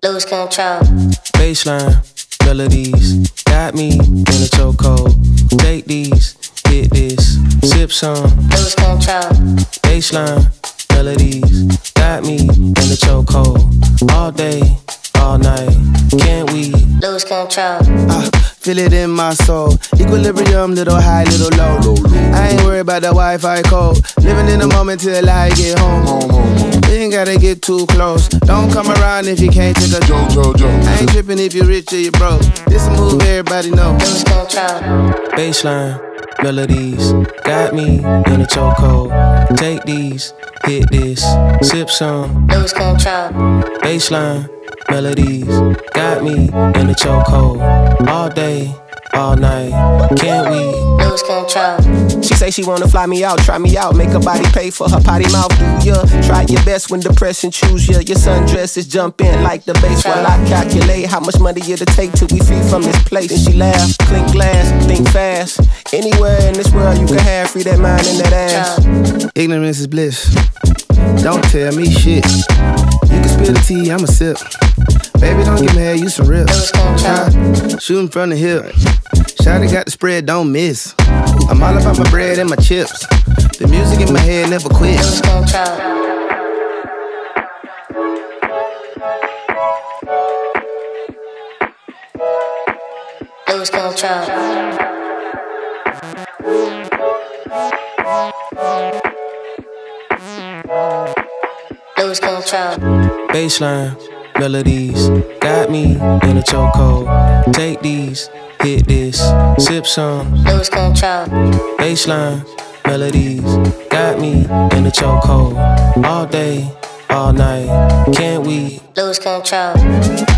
lose control. Baseline, melodies, got me in a chokehold. Take these, hit this, sip some, Lose control. Baseline, melodies, got me in a chokehold. All day, all night, can't we Lose control. Feel it in my soul. Equilibrium, little high, little low. I ain't worried about the Wi-Fi code. Living in the moment till I get home. You ain't gotta get too close. Don't come around if you can't take a joke. I ain't tripping if you're rich or you broke. This a move everybody know. Lose control. Baseline, melodies, got me in a chokehold. Take these, hit this, sip some, Lose control. Baseline, melodies, got me in a chokehold. All day, all night, can't we Lose control. She say she wanna fly me out, try me out, make her body pay for her potty mouth. Do ya? Try your best when depression choose ya. Your sundress is jump in like the bass while I calculate how much money it'll take till we free from this place. And she laugh, clink glass, think fast. Anywhere in this world you can have free that mind and that ass. Ignorance is bliss. Don't tell me shit. You can spill the tea, I'ma sip. Baby, don't get mad, you some rip. Lose control. Shooting from the hip. Shawty got the spread, don't miss. I'm all about my bread and my chips. The music in my head never Lose quits. control. Lose control. Lose control. Baseline, melodies, got me in a chokehold. Take these, hit this, sip some, Lose control. Baseline, melodies, got me in a chokehold. All day, all night, can't we Lose control.